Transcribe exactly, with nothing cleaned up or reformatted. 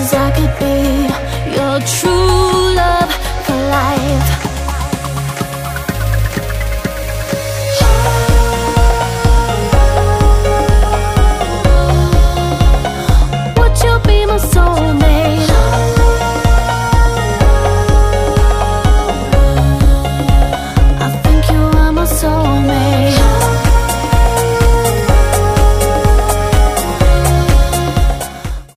'cause I could be your true love for life.